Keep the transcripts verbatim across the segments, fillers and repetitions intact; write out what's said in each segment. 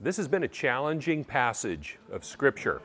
This has been a challenging passage of Scripture,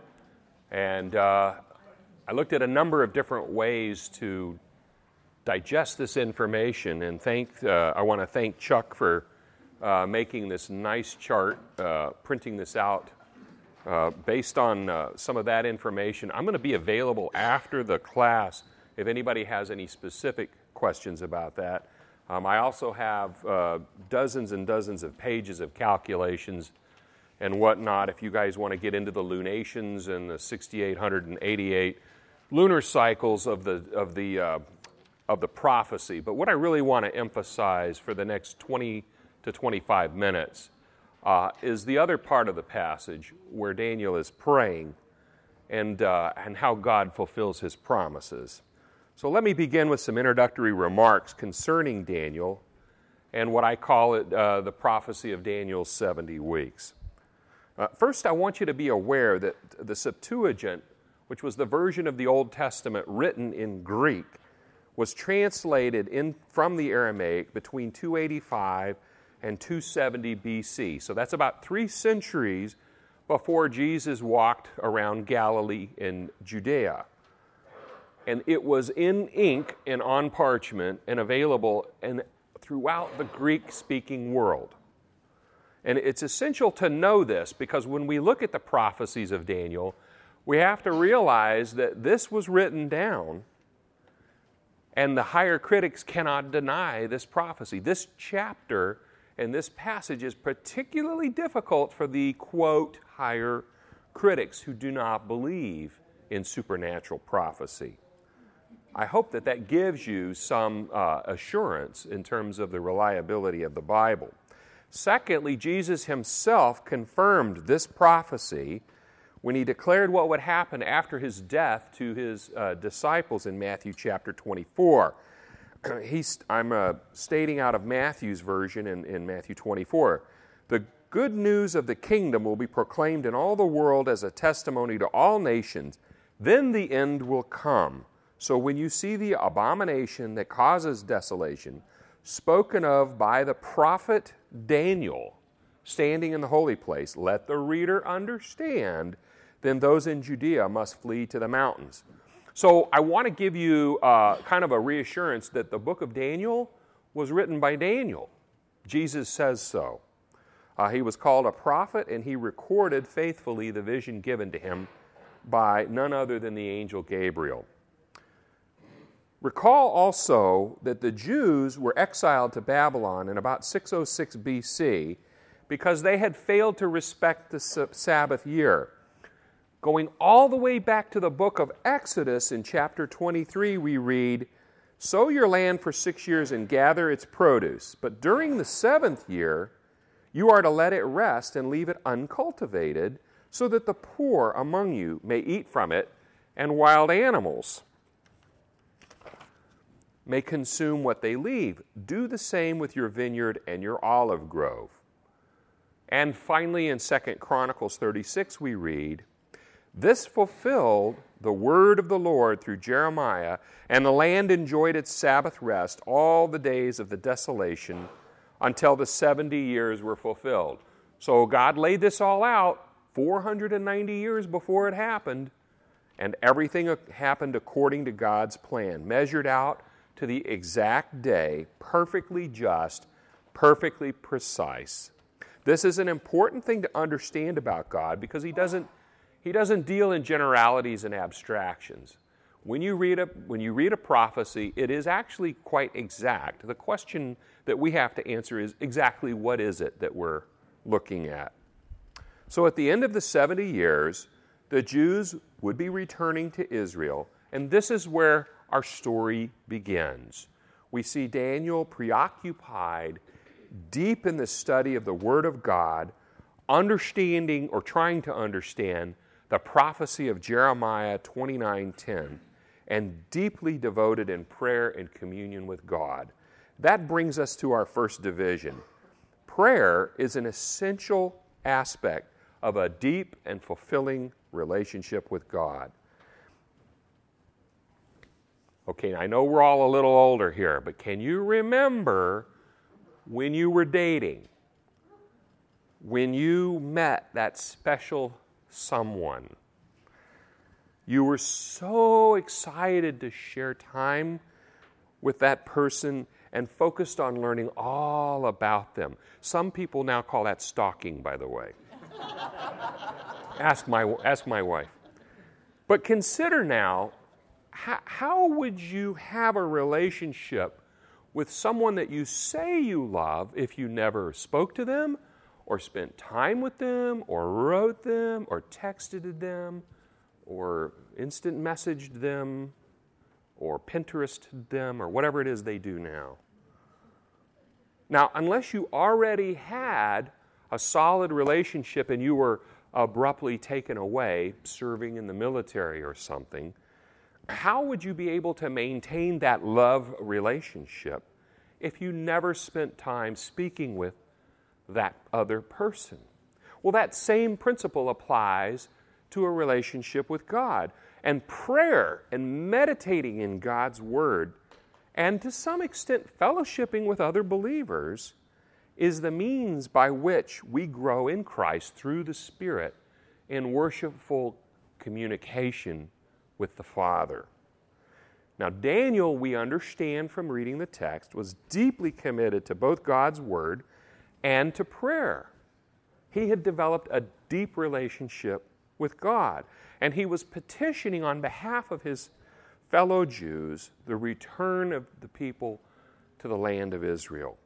and uh, I looked at a number of different ways to digest this information, and thank uh, I want to thank Chuck for uh, making this nice chart, uh, printing this out uh, based on uh, some of that information. I'm going to be available after the class if anybody has any specific questions about that. Um, I also have uh, dozens and dozens of pages of calculations and whatnot if you guys want to get into the lunations and the six thousand eight hundred eighty-eight lunar cycles of the of the uh, of the prophecy. But what I really want to emphasize for the next twenty to twenty-five minutes uh, is the other part of the passage where Daniel is praying and uh, and how God fulfills his promises. So let me begin with some introductory remarks concerning Daniel and what I call it uh, the prophecy of Daniel's seventy weeks. Uh, first, I want you to be aware that the Septuagint, which was the version of the Old Testament written in Greek, was translated in from the Aramaic between two eighty-five and two seventy B C. So that's about three centuries before Jesus walked around Galilee and Judea. And it was in ink and on parchment and available and throughout the Greek-speaking world. And it's essential to know this because when we look at the prophecies of Daniel, we have to realize that this was written down, and the higher critics cannot deny this prophecy. This chapter and this passage is particularly difficult for the, quote, higher critics who do not believe in supernatural prophecy. I hope that that gives you some uh, assurance in terms of the reliability of the Bible. Secondly, Jesus himself confirmed this prophecy when he declared what would happen after his death to his uh, disciples in Matthew chapter twenty-four. He's, I'm uh, stating out of Matthew's version in, in Matthew twenty-four. The good news of the kingdom will be proclaimed in all the world as a testimony to all nations. Then the end will come. So when you see the abomination that causes desolation, spoken of by the prophet Daniel, standing in the holy place, let the reader understand, then those in Judea must flee to the mountains. So I want to give you uh, kind of a reassurance that the book of Daniel was written by Daniel. Jesus says so. Uh, he was called a prophet, and he recorded faithfully the vision given to him by none other than the angel Gabriel. Recall also that the Jews were exiled to Babylon in about six oh six B C because they had failed to respect the Sabbath year. Going all the way back to the book of Exodus in chapter twenty-three, we read, "Sow your land for six years and gather its produce, but during the seventh year you are to let it rest and leave it uncultivated, so that the poor among you may eat from it, and wild animals may consume what they leave. Do the same with your vineyard and your olive grove." And finally, in Second Chronicles thirty-six, we read, "This fulfilled the word of the Lord through Jeremiah, and the land enjoyed its Sabbath rest all the days of the desolation until the seventy years were fulfilled." So God laid this all out four hundred ninety years before it happened, and everything happened according to God's plan, measured out to the exact day, perfectly just, perfectly precise. This is an important thing to understand about God because he doesn't he doesn't deal in generalities and abstractions. When you read a when you read a prophecy, it is actually quite exact. The question that we have to answer is exactly what is it that we're looking at? So at the end of the seventy years, the Jews would be returning to Israel, and this is where our story begins. We see Daniel preoccupied deep in the study of the Word of God, understanding or trying to understand the prophecy of Jeremiah twenty-nine ten, and deeply devoted in prayer and communion with God. That brings us to our first division. Prayer is an essential aspect of a deep and fulfilling relationship with God. Okay, I know we're all a little older here, but can you remember when you were dating? when you met that special someone, you were so excited to share time with that person and focused on learning all about them. Some people now call that stalking, by the way. ask my ask my wife. But consider now, how, how would you have a relationship with someone that you say you love if you never spoke to them, or spent time with them, or wrote them, or texted them, or instant messaged them, or Pinterested them, or whatever it is they do now? Now, unless you already had a solid relationship and you were abruptly taken away, serving in the military or something, how would you be able to maintain that love relationship if you never spent time speaking with that other person? Well, that same principle applies to a relationship with God. And prayer and meditating in God's Word, and to some extent fellowshipping with other believers, is the means by which we grow in Christ through the Spirit in worshipful communication with the Father. Now, Daniel, we understand from reading the text, was deeply committed to both God's Word and to prayer. He had developed a deep relationship with God, and he was petitioning on behalf of his fellow Jews the return of the people to the land of Israel.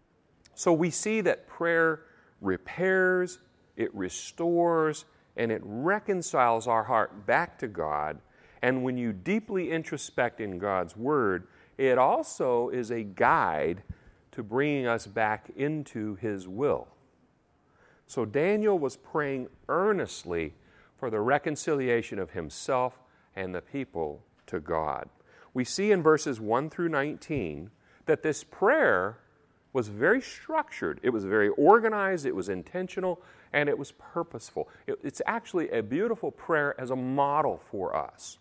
So we see that prayer repairs, it restores, and it reconciles our heart back to God. And when you deeply introspect in God's Word, it also is a guide to bringing us back into His will. So Daniel was praying earnestly for the reconciliation of himself and the people to God. We see in verses one through nineteen that this prayer was very structured. It was very organized, it was intentional, and it was purposeful. It, it's actually a beautiful prayer as a model for us.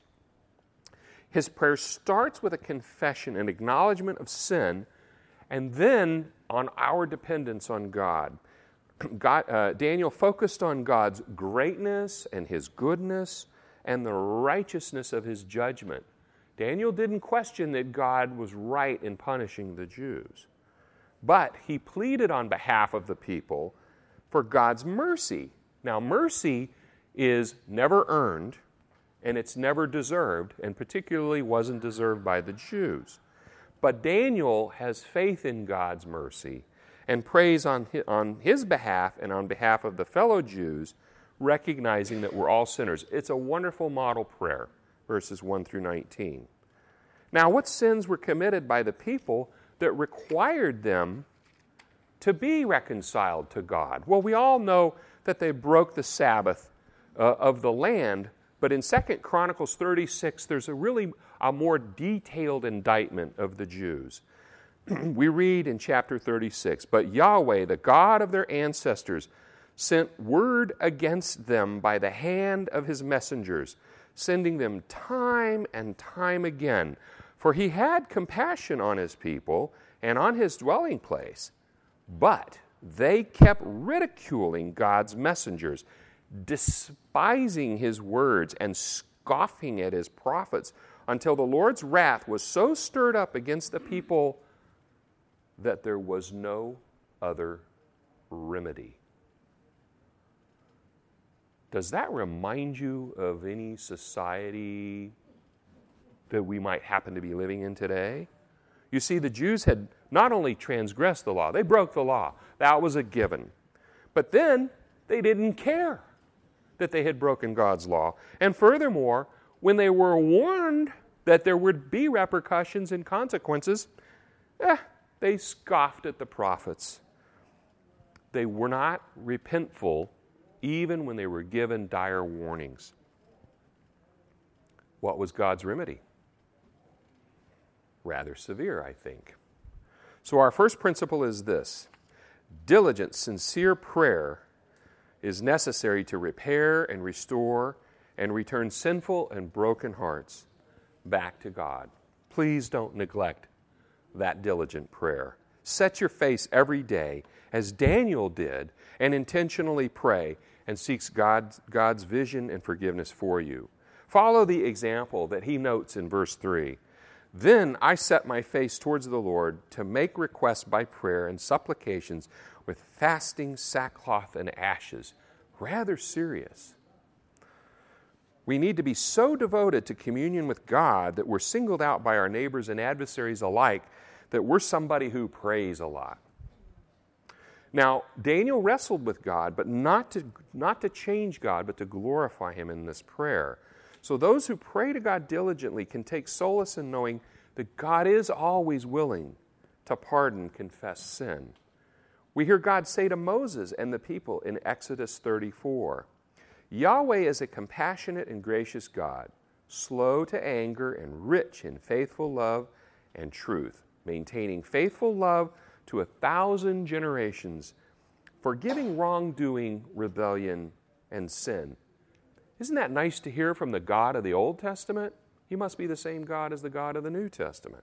His prayer starts with a confession, an acknowledgement of sin, and then on our dependence on God. God, uh, Daniel focused on God's greatness and His goodness and the righteousness of His judgment. Daniel didn't question that God was right in punishing the Jews, but he pleaded on behalf of the people for God's mercy. Now, mercy is never earned, and it's never deserved, and particularly wasn't deserved by the Jews. But Daniel has faith in God's mercy and prays on his, on his behalf and on behalf of the fellow Jews, recognizing that we're all sinners. It's a wonderful model prayer, verses one through nineteen. Now, what sins were committed by the people that required them to be reconciled to God? Well, we all know that they broke the Sabbath uh, of the land, but in Second Chronicles thirty-six, there's a really a more detailed indictment of the Jews. We read in chapter thirty-six, "But Yahweh, the God of their ancestors, sent word against them by the hand of His messengers, sending them time and time again. For He had compassion on His people and on His dwelling place. But they kept ridiculing God's messengers, despising His words and scoffing at His prophets, until the Lord's wrath was so stirred up against the people that there was no other remedy." Does that remind you of any society that we might happen to be living in today? You see, the Jews had not only transgressed the law, they broke the law. That was a given. But then they didn't care that they had broken God's law. And furthermore, when they were warned that there would be repercussions and consequences, eh, they scoffed at the prophets. They were not repentful even when they were given dire warnings. What was God's remedy? Rather severe, I think. So our first principle is this: diligent, sincere prayer is necessary to repair and restore and return sinful and broken hearts back to God. Please don't neglect that diligent prayer. Set your face every day, as Daniel did, and intentionally pray and seeks God's, God's vision and forgiveness for you. Follow the example that he notes in verse three. Then I set my face towards the Lord to make requests by prayer and supplications with fasting, sackcloth, and ashes. Rather serious. We need to be so devoted to communion with God that we're singled out by our neighbors and adversaries alike that we're somebody who prays a lot. Now, Daniel wrestled with God, but not to, not to change God, but to glorify him in this prayer. So those who pray to God diligently can take solace in knowing that God is always willing to pardon confessed sin. We hear God say to Moses and the people in Exodus thirty-four, Yahweh is a compassionate and gracious God, slow to anger and rich in faithful love and truth, maintaining faithful love to a thousand generations, forgiving wrongdoing, rebellion, and sin. Isn't that nice to hear from the God of the Old Testament? He must be the same God as the God of the New Testament.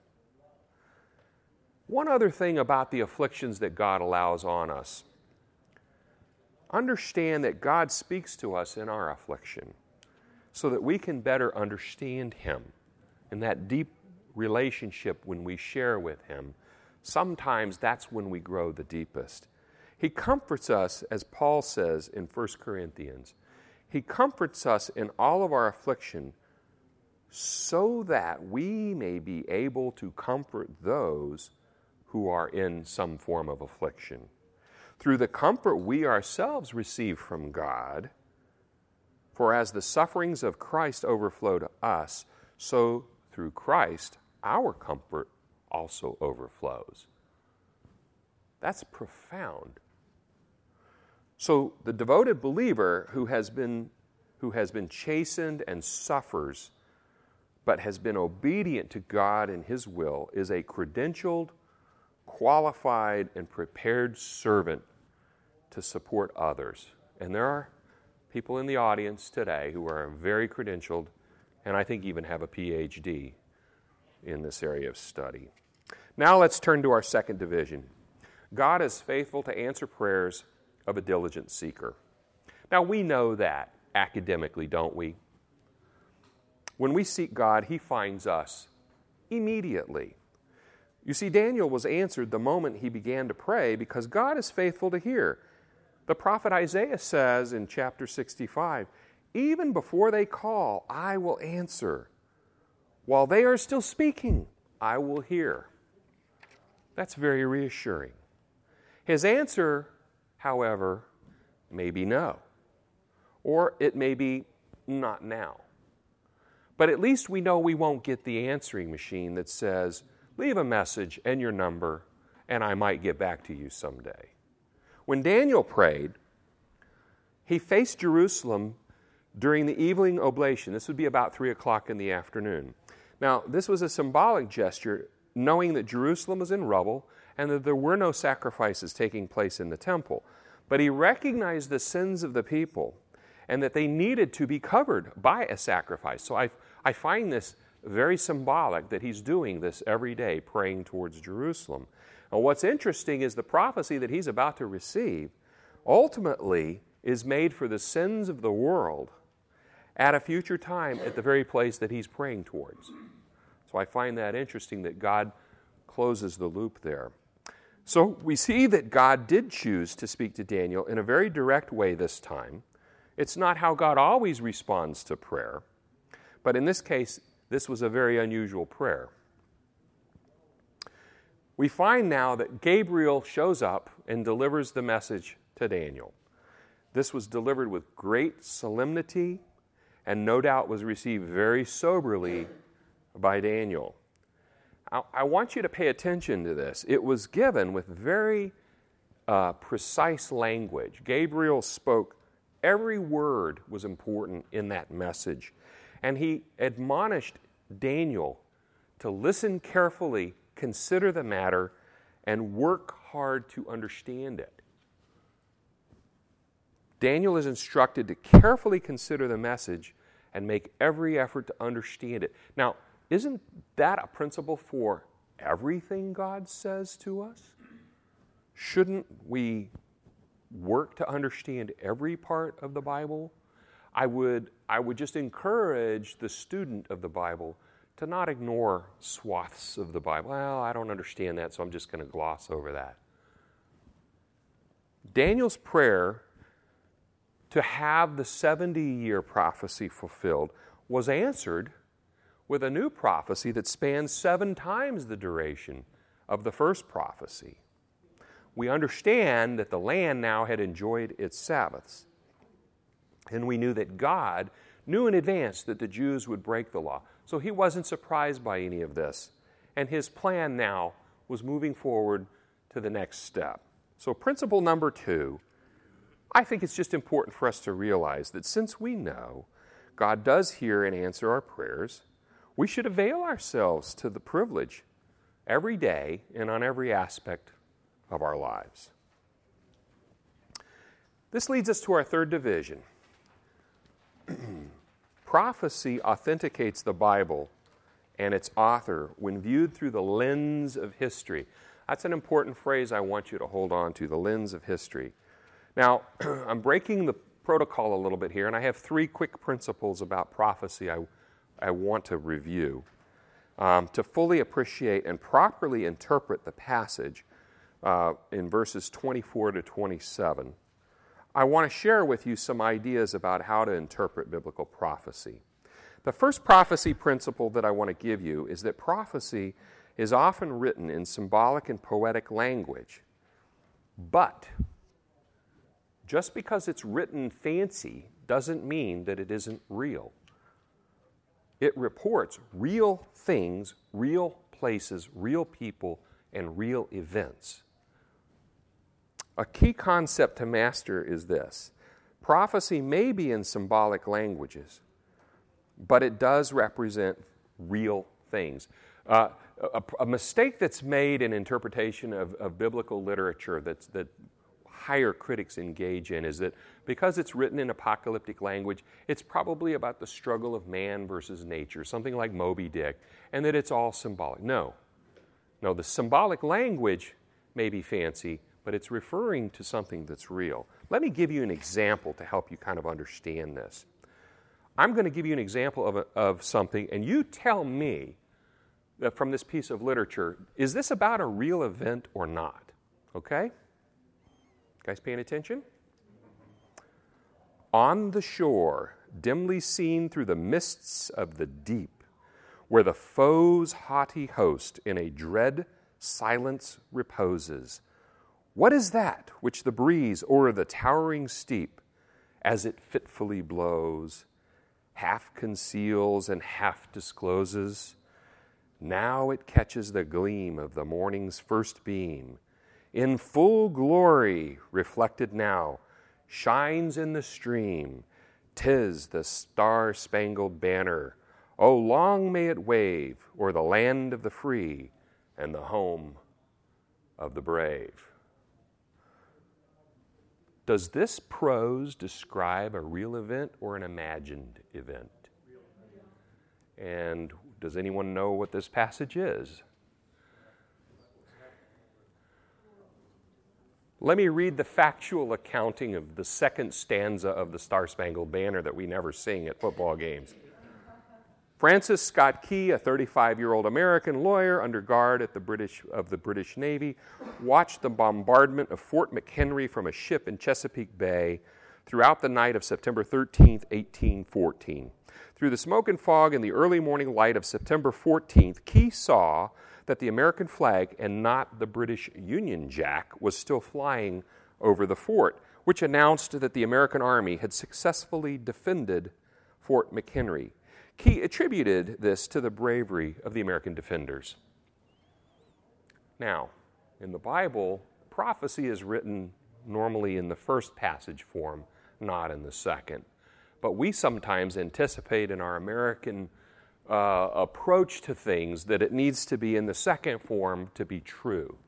One other thing about the afflictions that God allows on us. Understand that God speaks to us in our affliction so that we can better understand Him. In that deep relationship when we share with Him, sometimes that's when we grow the deepest. He comforts us, as Paul says in First Corinthians. He comforts us in all of our affliction so that we may be able to comfort those who are in some form of affliction. Through the comfort we ourselves receive from God, for as the sufferings of Christ overflow to us, so through Christ our comfort also overflows. That's profound. So the devoted believer who has been who has been chastened and suffers, but has been obedient to God and His will, is a credentialed, qualified, and prepared servant to support others. And there are people in the audience today who are very credentialed, and I think even have a P H D in this area of study. Now let's turn to our second division. God is faithful to answer prayers of a diligent seeker. Now we know that academically, don't we? When we seek God, He finds us immediately. You see, Daniel was answered the moment he began to pray because God is faithful to hear. The prophet Isaiah says in chapter sixty-five, even before they call, I will answer. While they are still speaking, I will hear. That's very reassuring. His answer, however, may be no, or it may be not now. But at least we know we won't get the answering machine that says, leave a message and your number, and I might get back to you someday. When Daniel prayed, he faced Jerusalem during the evening oblation. This would be about three o'clock in the afternoon. Now, this was a symbolic gesture, knowing that Jerusalem was in rubble and that there were no sacrifices taking place in the temple. But he recognized the sins of the people and that they needed to be covered by a sacrifice. So I, I find this very symbolic that he's doing this every day, praying towards Jerusalem. And what's interesting is the prophecy that he's about to receive ultimately is made for the sins of the world at a future time at the very place that he's praying towards. So I find that interesting that God closes the loop there. So we see that God did choose to speak to Daniel in a very direct way this time. It's not how God always responds to prayer, but in this case, this was a very unusual prayer. We find now that Gabriel shows up and delivers the message to Daniel. This was delivered with great solemnity and no doubt was received very soberly by Daniel. I, I want you to pay attention to this. It was given with very uh, precise language. Gabriel spoke. Every word was important in that message. And he admonished Daniel to listen carefully, consider the matter, and work hard to understand it. Daniel is instructed to carefully consider the message and make every effort to understand it. Now, isn't that a principle for everything God says to us? shouldn't we work to understand every part of the Bible? I would, I would just encourage the student of the Bible to not ignore swaths of the Bible. Well, I don't understand that, so I'm just going to gloss over that. Daniel's prayer to have the seventy-year prophecy fulfilled was answered with a new prophecy that spans seven times the duration of the first prophecy. We understand that the land now had enjoyed its Sabbaths. And we knew that God knew in advance that the Jews would break the law. So he wasn't surprised by any of this. And his plan now was moving forward to the next step. So principle number two, I think it's just important for us to realize that since we know God does hear and answer our prayers, we should avail ourselves to the privilege every day and on every aspect of our lives. This leads us to our third division. Prophecy authenticates the Bible and its author when viewed through the lens of history. That's an important phrase I want you to hold on to, the lens of history. Now, I'm breaking the protocol a little bit here, and I have three quick principles about prophecy I, I want to review. Um, to fully appreciate and properly interpret the passage uh, in verses twenty-four to twenty-seven, I want to share with you some ideas about how to interpret biblical prophecy. The first prophecy principle that I want to give you is that prophecy is often written in symbolic and poetic language. But just because it's written fancy doesn't mean that it isn't real. It reports real things, real places, real people, and real events. A key concept to master is this. Prophecy may be in symbolic languages, but it does represent real things. Uh, a, a mistake that's made in interpretation of, of biblical literature that's, that higher critics engage in is that because it's written in apocalyptic language, it's probably about the struggle of man versus nature, something like Moby Dick, and that it's all symbolic. No. No, the symbolic language may be fancy, but it's referring to something that's real. Let me give you an example to help you kind of understand this. I'm going to give you an example of, a, of something, and you tell me that from this piece of literature, is this about a real event or not? Okay? Guys paying attention? On the shore, dimly seen through the mists of the deep, where the foe's haughty host in a dread silence reposes, what is that which the breeze o'er the towering steep, as it fitfully blows, half conceals and half discloses? Now it catches the gleam of the morning's first beam, in full glory reflected now, shines in the stream. 'Tis the star-spangled banner. Oh, long may it wave o'er the land of the free and the home of the brave. Does this prose describe a real event or an imagined event? And does anyone know what this passage is? Let me read the factual accounting of the second stanza of the Star-Spangled Banner that we never sing at football games. Francis Scott Key, a thirty-five-year-old American lawyer under guard at the British of the British Navy, watched the bombardment of Fort McHenry from a ship in Chesapeake Bay throughout the night of September thirteenth, eighteen fourteen. Through the smoke and fog in the early morning light of September fourteenth, Key saw that the American flag and not the British Union Jack was still flying over the fort, which announced that the American Army had successfully defended Fort McHenry. Key attributed this to the bravery of the American defenders. Now, in the Bible, prophecy is written normally in the first passage form, not in the second. But we sometimes anticipate in our American uh, approach to things that it needs to be in the second form to be true.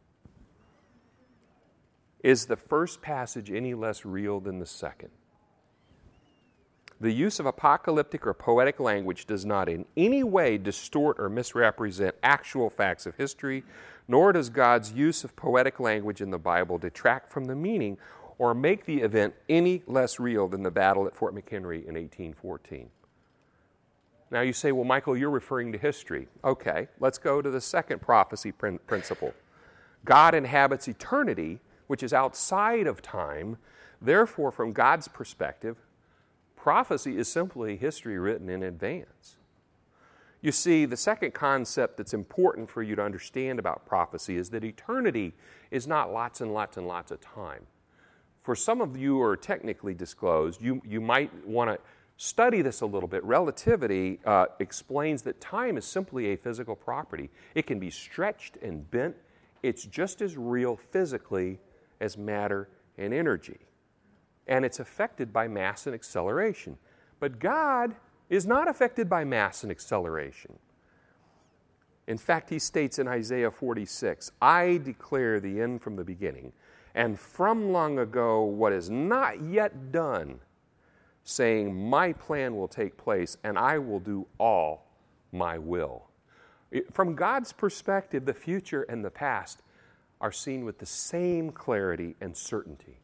Is the first passage any less real than the second? The use of apocalyptic or poetic language does not in any way distort or misrepresent actual facts of history, nor does God's use of poetic language in the Bible detract from the meaning or make the event any less real than the battle at Fort McHenry in eighteen fourteen. Now you say, well, Michael, you're referring to history. Okay, let's go to the second prophecy prin- principle. God inhabits eternity, which is outside of time. Therefore, from God's perspective, prophecy is simply history written in advance. You see, the second concept that's important for you to understand about prophecy is that eternity is not lots and lots and lots of time. For some of you who are technically disclosed, you, you might want to study this a little bit. Relativity uh, explains that time is simply a physical property. It can be stretched and bent. It's just as real physically as matter and energy. And it's affected by mass and acceleration. But God is not affected by mass and acceleration. In fact, he states in Isaiah forty-six, I declare the end from the beginning, and from long ago what is not yet done, saying, my plan will take place, and I will do all my will. From God's perspective, the future and the past are seen with the same clarity and certainty.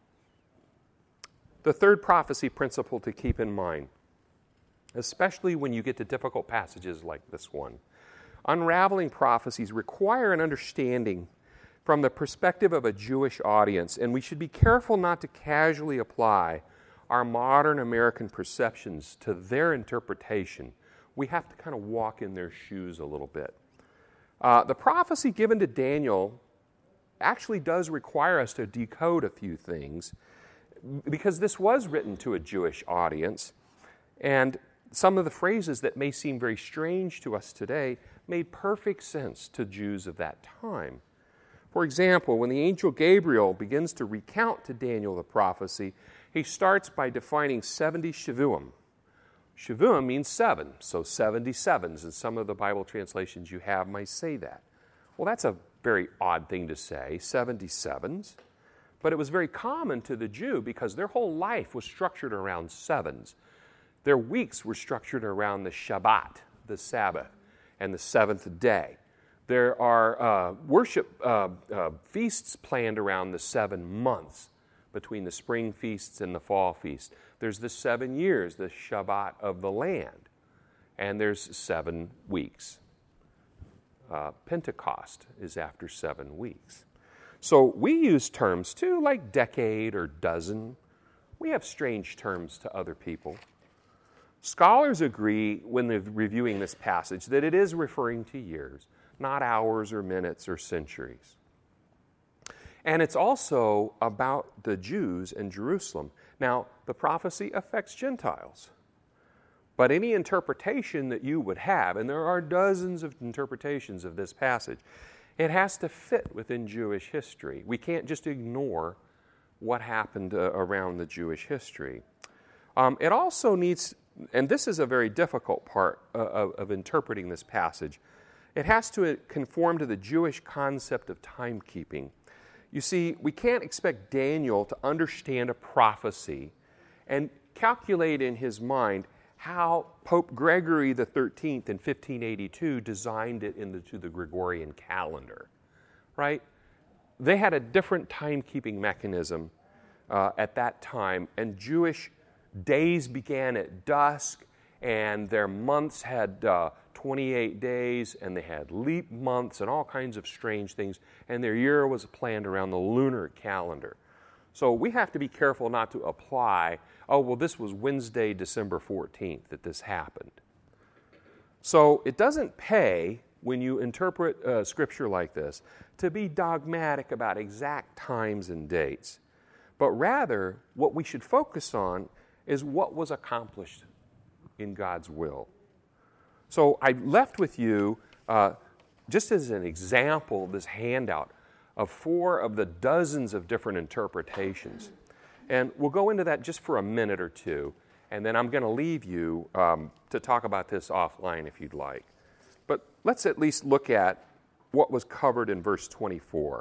The third prophecy principle to keep in mind, especially when you get to difficult passages like this one, unraveling prophecies require an understanding from the perspective of a Jewish audience, and we should be careful not to casually apply our modern American perceptions to their interpretation. We have to kind of walk in their shoes a little bit. Uh, the prophecy given to Daniel actually does require us to decode a few things, because this was written to a Jewish audience, and some of the phrases that may seem very strange to us today made perfect sense to Jews of that time. For example, when the angel Gabriel begins to recount to Daniel the prophecy, he starts by defining seventy Shavuim. Shavuim means seven, so seventy-sevens, and some of the Bible translations you have might say that. Well, that's a very odd thing to say, seventy-sevens. But it was very common to the Jew because their whole life was structured around sevens. Their weeks were structured around the Shabbat, the Sabbath, and the seventh day. There are uh, worship uh, uh, feasts planned around the seven months between the spring feasts and the fall feasts. There's the seven years, the Shabbat of the land, and there's seven weeks. Uh, Pentecost is after seven weeks. So we use terms too, like decade or dozen. We have strange terms to other people. Scholars agree when they're reviewing this passage that it is referring to years, not hours or minutes or centuries. And it's also about the Jews in Jerusalem. Now, the prophecy affects Gentiles. But any interpretation that you would have, and there are dozens of interpretations of this passage, it has to fit within Jewish history. We can't just ignore what happened uh, around the Jewish history. Um, it also needs, and this is a very difficult part uh, of, of interpreting this passage, it has to conform to the Jewish concept of timekeeping. You see, we can't expect Daniel to understand a prophecy and calculate in his mind how Pope Gregory the thirteenth in fifteen eighty-two designed it into the Gregorian calendar, right? They had a different timekeeping mechanism uh, at that time, and Jewish days began at dusk, and their months had uh, twenty-eight days, and they had leap months and all kinds of strange things, and their year was planned around the lunar calendar. So we have to be careful not to apply, oh, well, this was Wednesday, December fourteenth that this happened. So it doesn't pay, when you interpret uh, Scripture like this, to be dogmatic about exact times and dates. But rather, what we should focus on is what was accomplished in God's will. So I left with you, uh, just as an example, this handout of four of the dozens of different interpretations. And we'll go into that just for a minute or two, and then I'm going to leave you um, to talk about this offline if you'd like. But let's at least look at what was covered in verse twenty-four.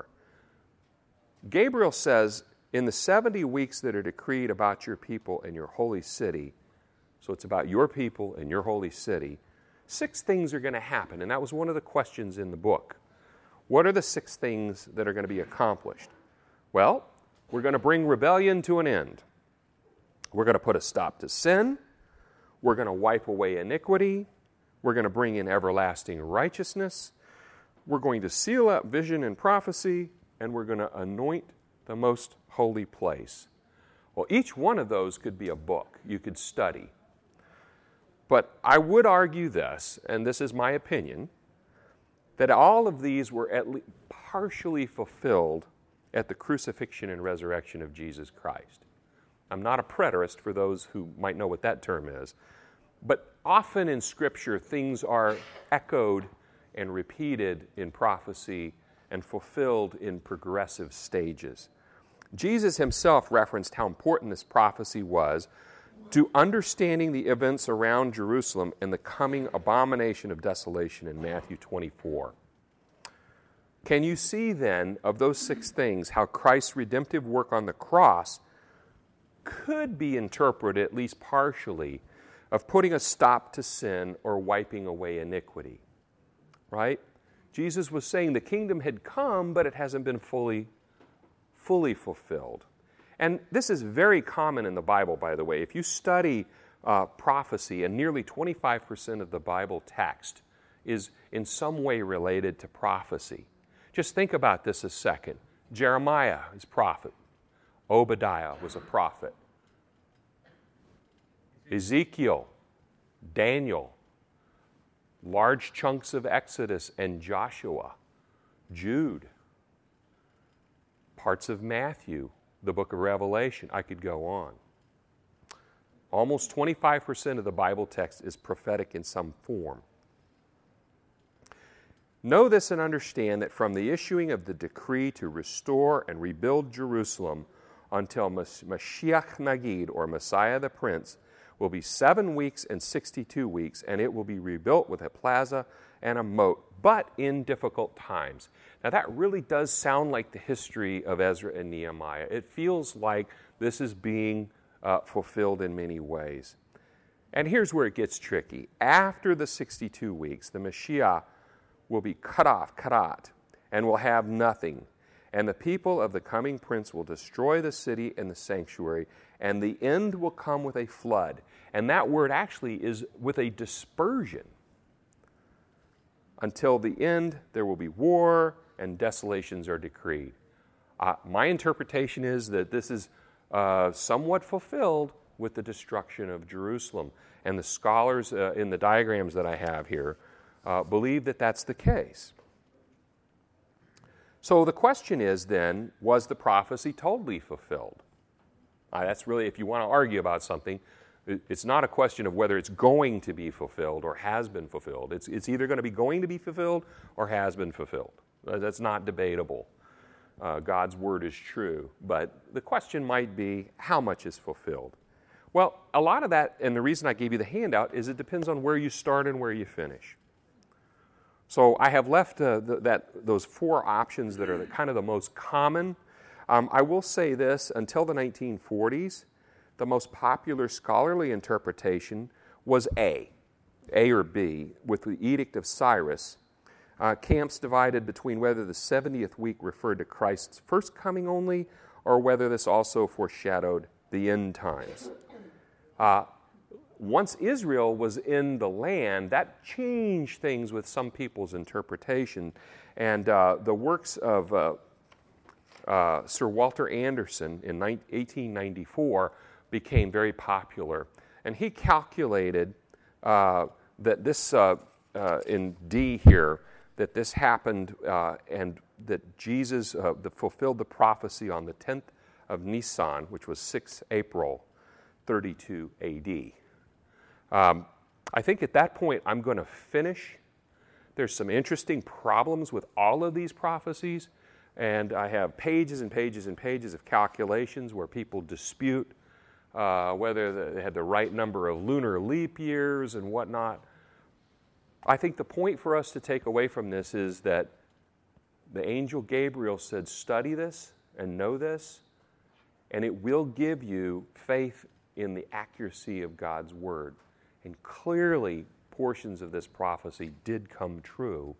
Gabriel says, in the seventy weeks that are decreed about your people and your holy city, so it's about your people and your holy city, six things are going to happen, and that was one of the questions in the book. What are the six things that are going to be accomplished? Well, we're going to bring rebellion to an end. We're going to put a stop to sin. We're going to wipe away iniquity. We're going to bring in everlasting righteousness. We're going to seal up vision and prophecy. And we're going to anoint the most holy place. Well, each one of those could be a book you could study. But I would argue this, and this is my opinion, that all of these were at least partially fulfilled at the crucifixion and resurrection of Jesus Christ. I'm not a preterist for those who might know what that term is, but often in Scripture things are echoed and repeated in prophecy and fulfilled in progressive stages. Jesus himself referenced how important this prophecy was to understanding the events around Jerusalem and the coming abomination of desolation in Matthew twenty-four. Can you see then, of those six things, how Christ's redemptive work on the cross could be interpreted, at least partially, of putting a stop to sin or wiping away iniquity? Right? Jesus was saying the kingdom had come, but it hasn't been fully, fully fulfilled. And this is very common in the Bible, by the way. If you study uh, prophecy, and nearly twenty-five percent of the Bible text is in some way related to prophecy. Just think about this a second. Jeremiah is a prophet. Obadiah was a prophet. Ezekiel, Daniel, large chunks of Exodus and Joshua, Jude, parts of Matthew, the book of Revelation. I could go on. Almost twenty-five percent of the Bible text is prophetic in some form. Know this and understand that from the issuing of the decree to restore and rebuild Jerusalem until Mashiach Nagid, or Messiah the Prince, will be seven weeks and sixty-two weeks, and it will be rebuilt with a plaza and a moat, but in difficult times. Now that really does sound like the history of Ezra and Nehemiah. It feels like this is being uh, fulfilled in many ways. And here's where it gets tricky. After the sixty-two weeks, the Mashiach will be cut off, karat, and will have nothing. And the people of the coming prince will destroy the city and the sanctuary, and the end will come with a flood. And that word actually is with a dispersion. Until the end, there will be war and desolations are decreed. Uh, my interpretation is that this is uh, somewhat fulfilled with the destruction of Jerusalem. And the scholars uh, in the diagrams that I have here uh, believe that that's the case. So the question is then, was the prophecy totally fulfilled? Uh, that's really, if you want to argue about something, it's not a question of whether it's going to be fulfilled or has been fulfilled. It's, it's either going to be going to be fulfilled or has been fulfilled. Uh, that's not debatable. Uh, God's word is true. But the question might be, how much is fulfilled? Well, a lot of that, and the reason I gave you the handout, is it depends on where you start and where you finish. So I have left uh, the, that those four options that are the, kind of the most common. Um, I will say this, until the nineteen forties, the most popular scholarly interpretation was A, A or B, with the Edict of Cyrus. Uh, camps divided between whether the seventieth week referred to Christ's first coming only or whether this also foreshadowed the end times. Uh, once Israel was in the land, that changed things with some people's interpretation. And uh, the works of uh, uh, Sir Walter Anderson in eighteen ninety-four became very popular. And he calculated uh, that this, uh, uh, in D here, that this happened uh, and that Jesus uh, the, fulfilled the prophecy on the tenth of Nisan, which was sixth April, thirty-two A D. Um, I think at that point I'm going to finish. There's some interesting problems with all of these prophecies, and I have pages and pages and pages of calculations where people dispute uh, whether they had the right number of lunar leap years and whatnot. I think the point for us to take away from this is that the angel Gabriel said, study this and know this, and it will give you faith in the accuracy of God's word. And clearly, portions of this prophecy did come true,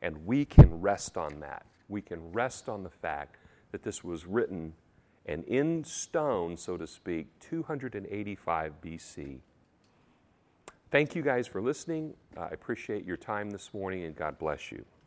And we can rest on that. We can rest on the fact that this was written and in stone, so to speak, two hundred eighty-five B C. Thank you guys for listening. Uh, I appreciate your time this morning, and God bless you.